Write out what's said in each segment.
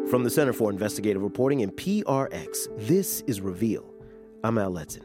From the Center for Investigative Reporting and PRX, this is Reveal. I'm Al Letson.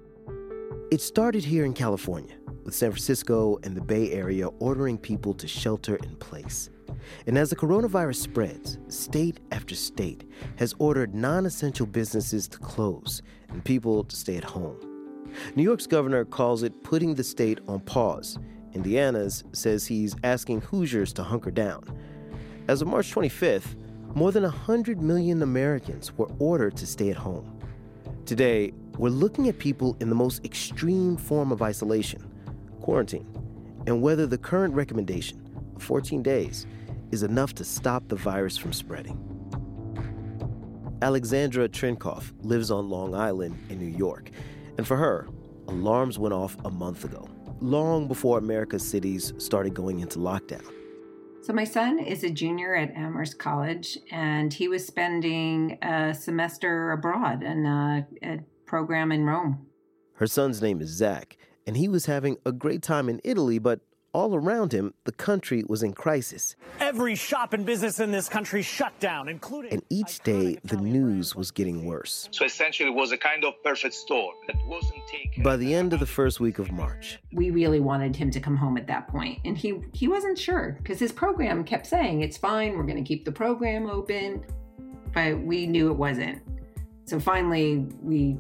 It started here in California, with San Francisco and the Bay Area ordering people to shelter in place. And as the coronavirus spreads, state after state has ordered non-essential businesses to close and people to stay at home. New York's governor calls it putting the state on pause. Indiana's says he's asking Hoosiers to hunker down. As of March 25th, more than 100 million Americans were ordered to stay at home. Today, we're looking at people in the most extreme form of isolation, quarantine, and whether the current recommendation of 14 days is enough to stop the virus from spreading. Alexandra Trinkoff lives on Long Island in New York, and for her, alarms went off a month ago, long before America's cities started going into lockdown. So my son is a junior at Amherst College, and he was spending a semester abroad in a program in Rome. Her son's name is Zach, and he was having a great time in Italy, but all around him, the country was in crisis. Every shop and business in this country shut down, including... And each day, the news was getting worse. So essentially, it was a kind of perfect storm that wasn't taken. By the end of the first week of March, we really wanted him to come home at that point, and he wasn't sure, because his program kept saying, it's fine, we're going to keep the program open, but we knew it wasn't. So finally, we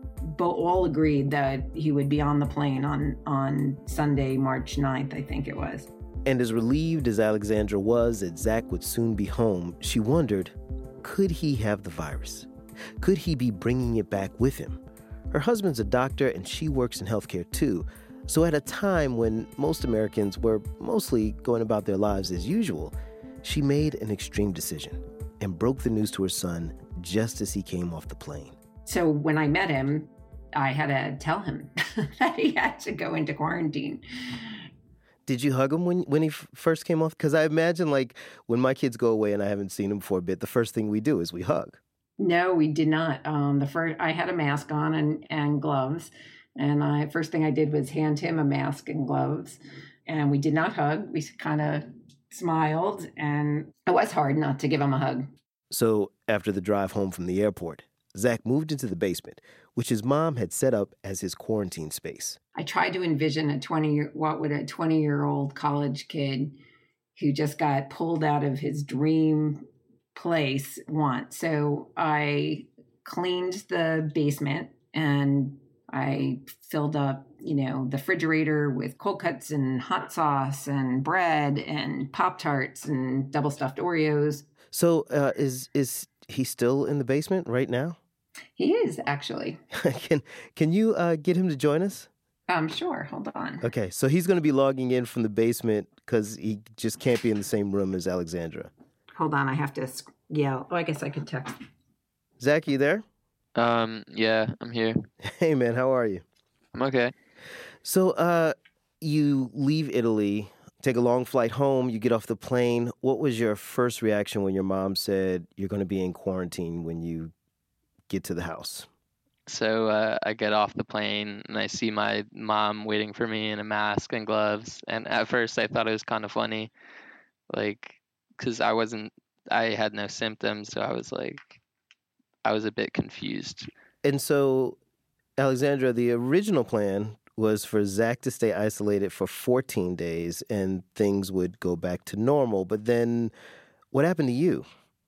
all agreed that he would be on the plane on Sunday, March 9th, I think it was. And as relieved as Alexandra was that Zach would soon be home, she wondered, could he have the virus? Could he be bringing it back with him? Her husband's a doctor and she works in healthcare too. So at a time when most Americans were mostly going about their lives as usual, she made an extreme decision and broke the news to her son just as he came off the plane. So when I met him, I had to tell him that he had to go into quarantine. Did you hug him when he first came off? Because I imagine, like, when my kids go away and I haven't seen them for a bit, the first thing we do is we hug. No, we did not. I had a mask on and gloves, and first thing I did was hand him a mask and gloves, and we did not hug. We kind of smiled, and it was hard not to give him a hug. So after the drive home from the airport, Zach moved into the basement, which his mom had set up as his quarantine space. I tried to envision what would a 20-year-old college kid who just got pulled out of his dream place want. So I cleaned the basement and I filled up, the refrigerator with cold cuts and hot sauce and bread and Pop-Tarts and double stuffed Oreos. So is he still in the basement right now? He is, actually. Can you get him to join us? Sure. Hold on. Okay, so he's going to be logging in from the basement because he just can't be in the same room as Alexandra. Hold on, I have to yell. Oh, I guess I could text. Zach, you there? Yeah, I'm here. Hey, man, how are you? I'm okay. So, you leave Italy, take a long flight home, you get off the plane. What was your first reaction when your mom said you're going to be in quarantine when you get to the house? So I get off the plane and I see my mom waiting for me in a mask and gloves. And at first I thought it was kind of funny, because I had no symptoms. So I was a bit confused. And so, Alexandra, the original plan was for Zach to stay isolated for 14 days and things would go back to normal. But then what happened to you?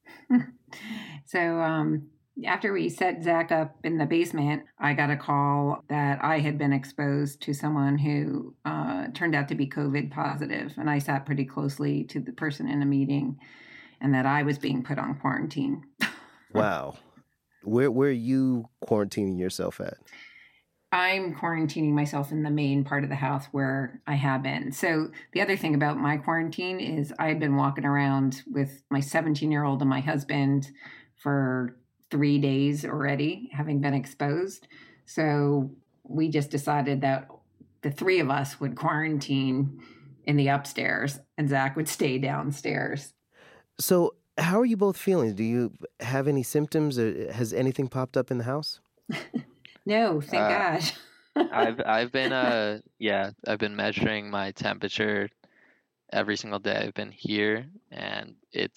So, after we set Zach up in the basement, I got a call that I had been exposed to someone who turned out to be COVID positive. And I sat pretty closely to the person in a meeting and that I was being put on quarantine. Wow. Where are you quarantining yourself at? I'm quarantining myself in the main part of the house where I have been. So the other thing about my quarantine is I had been walking around with my 17-year-old and my husband for 3 days already, having been exposed. So we just decided that the three of us would quarantine in the upstairs and Zach would stay downstairs. So how are you both feeling? Do you have any symptoms? Or has anything popped up in the house? No, thank God. I've been measuring my temperature every single day I've been here, and it's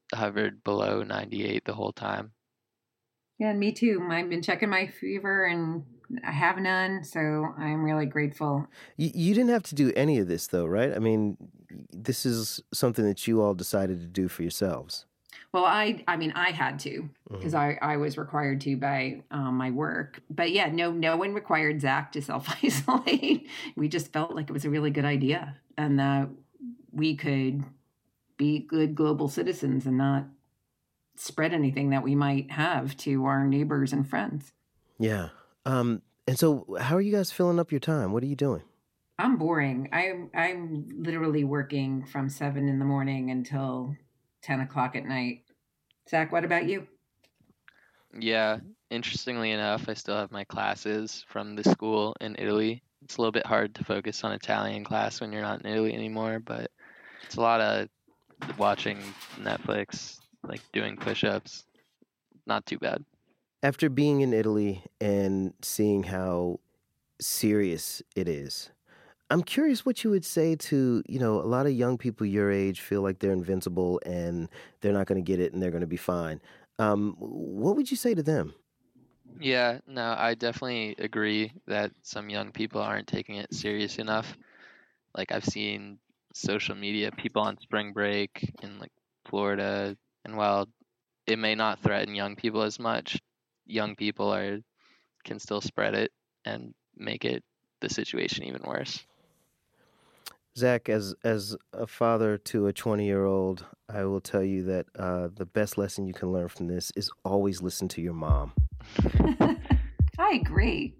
hovered below 98 the whole time. Yeah, me too. I've been checking my fever and I have none, so I'm really grateful. You didn't have to do any of this, though, right? I mean, this is something that you all decided to do for yourselves. Well, I mean, I had to because I was required to by my work. But yeah, no one required Zach to self-isolate. We just felt like it was a really good idea and that we could be good global citizens and not spread anything that we might have to our neighbors and friends. Yeah. And so how are you guys filling up your time? What are you doing? I'm boring. I'm literally working from 7 in the morning until 10 o'clock at night. Zach, what about you? Yeah, interestingly enough, I still have my classes from the school in Italy. It's a little bit hard to focus on Italian class when you're not in Italy anymore, but it's a lot of watching Netflix, like doing push-ups. Not too bad. After being in Italy and seeing how serious it is, I'm curious what you would say to, a lot of young people your age feel like they're invincible and they're not going to get it and they're going to be fine. What would you say to them? Yeah, no, I definitely agree that some young people aren't taking it serious enough. Like I've seen social media, people on spring break in like Florida, and while it may not threaten young people as much, young people can still spread it and make the situation even worse. Zach, as a father to a 20-year-old, I will tell you that the best lesson you can learn from this is always listen to your mom. I agree.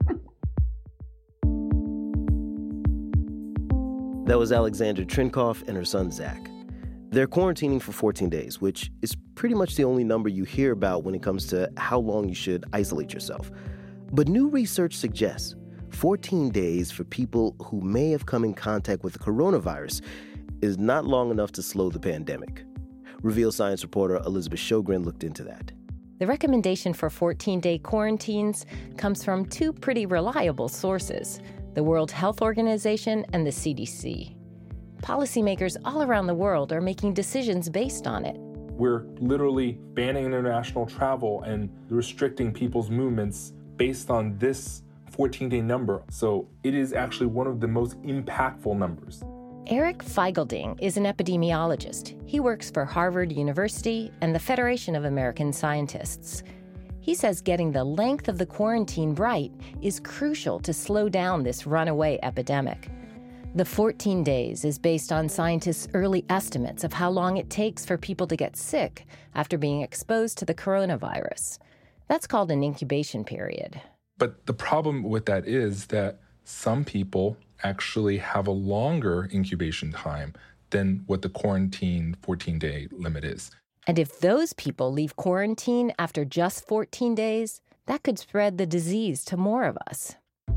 That was Alexandra Trinkoff and her son, Zach. They're quarantining for 14 days, which is pretty much the only number you hear about when it comes to how long you should isolate yourself. But new research suggests 14 days for people who may have come in contact with the coronavirus is not long enough to slow the pandemic. Reveal Science reporter Elizabeth Shogren looked into that. The recommendation for 14-day quarantines comes from two pretty reliable sources, the World Health Organization and the CDC. Policymakers all around the world are making decisions based on it. We're literally banning international travel and restricting people's movements based on this 14-day number. So it is actually one of the most impactful numbers. Eric Feigelding is an epidemiologist. He works for Harvard University and the Federation of American Scientists. He says getting the length of the quarantine right is crucial to slow down this runaway epidemic. The 14 days is based on scientists' early estimates of how long it takes for people to get sick after being exposed to the coronavirus. That's called an incubation period. But the problem with that is that some people actually have a longer incubation time than what the quarantine 14-day limit is. And if those people leave quarantine after just 14 days, that could spread the disease to more of us.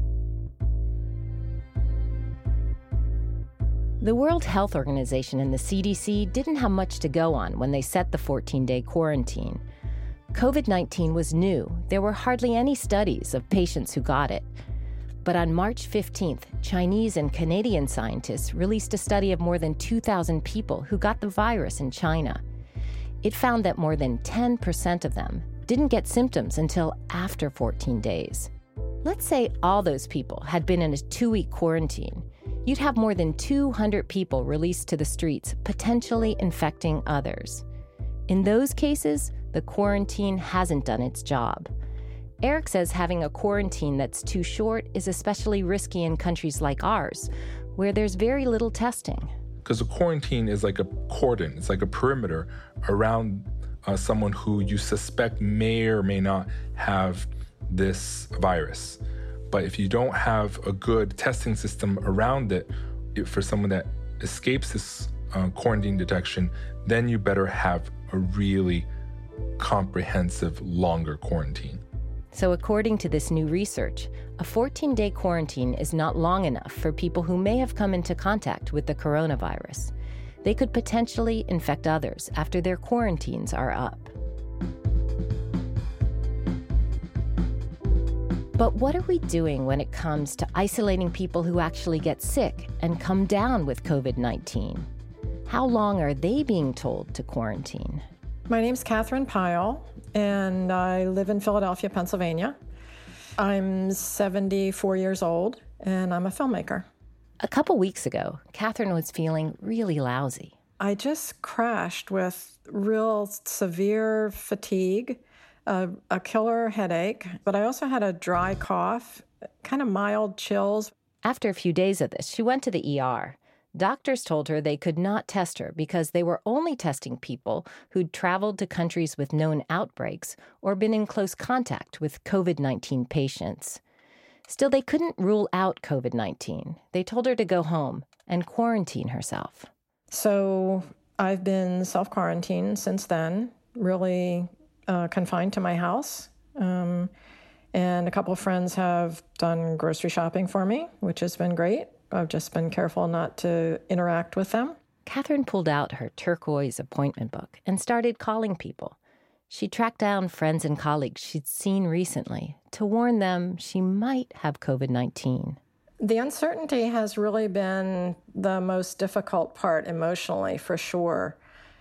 The World Health Organization and the CDC didn't have much to go on when they set the 14-day quarantine. COVID-19 was new. There were hardly any studies of patients who got it. But on March 15th, Chinese and Canadian scientists released a study of more than 2,000 people who got the virus in China. It found that more than 10% of them didn't get symptoms until after 14 days. Let's say all those people had been in a 2-week quarantine. You'd have more than 200 people released to the streets, potentially infecting others. In those cases, the quarantine hasn't done its job. Eric says having a quarantine that's too short is especially risky in countries like ours, where there's very little testing. Because a quarantine is like a cordon, it's like a perimeter around someone who you suspect may or may not have this virus. But if you don't have a good testing system around it, for someone that escapes this quarantine detection, then you better have a really comprehensive, longer quarantine. So according to this new research, a 14-day quarantine is not long enough for people who may have come into contact with the coronavirus. They could potentially infect others after their quarantines are up. But what are we doing when it comes to isolating people who actually get sick and come down with COVID-19? How long are they being told to quarantine? My name's Catherine Pyle, and I live in Philadelphia, Pennsylvania. I'm 74 years old, and I'm a filmmaker. A couple weeks ago, Catherine was feeling really lousy. I just crashed with real severe fatigue, a killer headache, but I also had a dry cough, kind of mild chills. After a few days of this, she went to the ER. Doctors told her they could not test her because they were only testing people who'd traveled to countries with known outbreaks or been in close contact with COVID-19 patients. Still, they couldn't rule out COVID-19. They told her to go home and quarantine herself. So I've been self-quarantined since then, really confined to my house. And a couple of friends have done grocery shopping for me, which has been great. I've just been careful not to interact with them. Catherine pulled out her turquoise appointment book and started calling people. She tracked down friends and colleagues she'd seen recently to warn them she might have COVID-19. The uncertainty has really been the most difficult part emotionally, for sure,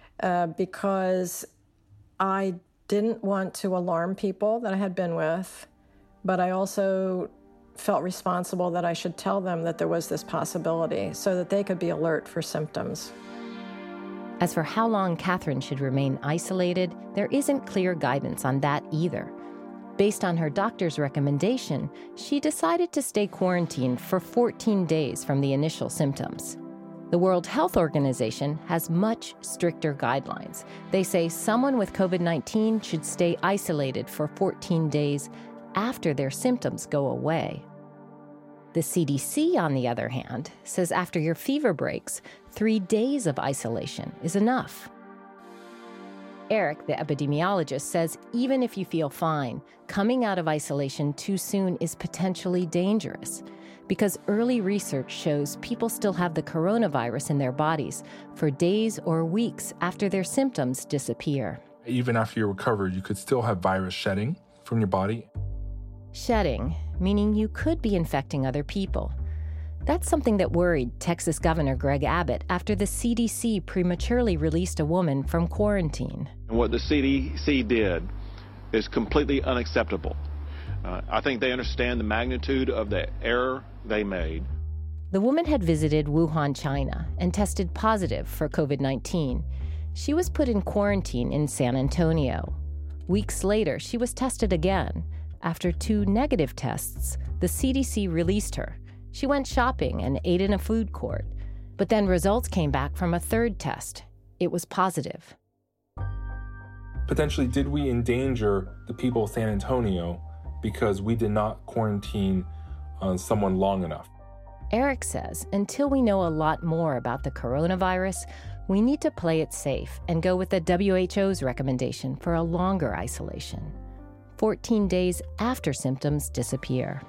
because I didn't want to alarm people that I had been with, but I also felt responsible that I should tell them that there was this possibility so that they could be alert for symptoms. As for how long Catherine should remain isolated, there isn't clear guidance on that either. Based on her doctor's recommendation, she decided to stay quarantined for 14 days from the initial symptoms. The World Health Organization has much stricter guidelines. They say someone with COVID-19 should stay isolated for 14 days after their symptoms go away. The CDC, on the other hand, says after your fever breaks, 3 days of isolation is enough. Eric, the epidemiologist, says even if you feel fine, coming out of isolation too soon is potentially dangerous because early research shows people still have the coronavirus in their bodies for days or weeks after their symptoms disappear. Even after you recover, you could still have virus shedding from your body. Shedding, meaning you could be infecting other people. That's something that worried Texas Governor Greg Abbott after the CDC prematurely released a woman from quarantine. And what the CDC did is completely unacceptable. I think they understand the magnitude of the error they made. The woman had visited Wuhan, China, and tested positive for COVID-19. She was put in quarantine in San Antonio. Weeks later, she was tested again. After 2 negative tests, the CDC released her. She went shopping and ate in a food court. But then results came back from a 3rd test. It was positive. Potentially, did we endanger the people of San Antonio because we did not quarantine someone long enough? Eric says until we know a lot more about the coronavirus, we need to play it safe and go with the WHO's recommendation for a longer isolation. 14 days after symptoms disappear.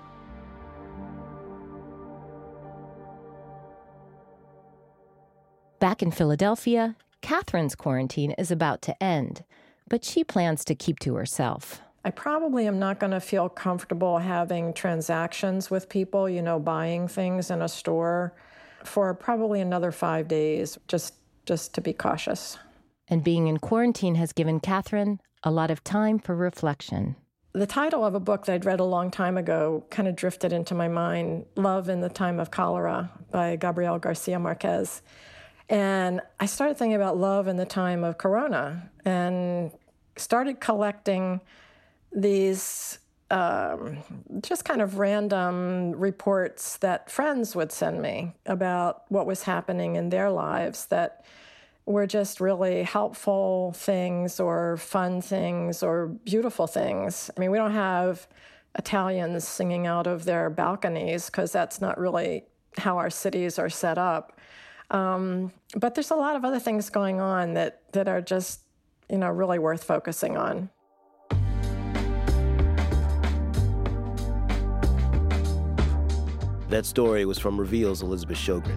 Back in Philadelphia, Catherine's quarantine is about to end, but she plans to keep to herself. I probably am not going to feel comfortable having transactions with people, buying things in a store for probably another 5 days, just to be cautious. And being in quarantine has given Catherine a lot of time for reflection. The title of a book that I'd read a long time ago kind of drifted into my mind, Love in the Time of Cholera by Gabriel Garcia Marquez. And I started thinking about love in the time of Corona and started collecting these just kind of random reports that friends would send me about what was happening in their lives that were just really helpful things or fun things or beautiful things. I mean, we don't have Italians singing out of their balconies because that's not really how our cities are set up. But there's a lot of other things going on that are just, really worth focusing on. That story was from Reveal's Elizabeth Sjogren.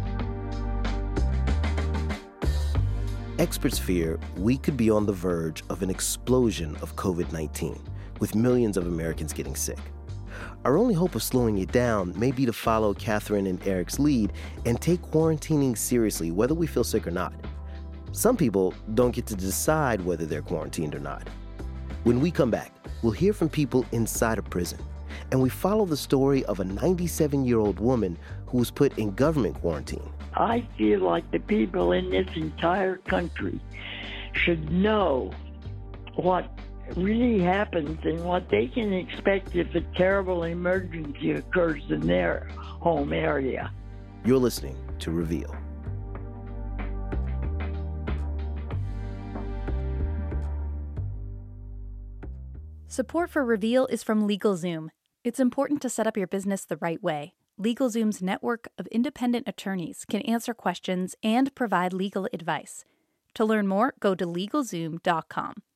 Experts fear we could be on the verge of an explosion of COVID-19, with millions of Americans getting sick. Our only hope of slowing it down may be to follow Catherine and Eric's lead and take quarantining seriously, whether we feel sick or not. Some people don't get to decide whether they're quarantined or not. When we come back, we'll hear from people inside a prison, and we follow the story of a 97-year-old woman who was put in government quarantine. I feel like the people in this entire country should know what really happens and what they can expect if a terrible emergency occurs in their home area. You're listening to Reveal. Support for Reveal is from LegalZoom. It's important to set up your business the right way. LegalZoom's network of independent attorneys can answer questions and provide legal advice. To learn more, go to LegalZoom.com.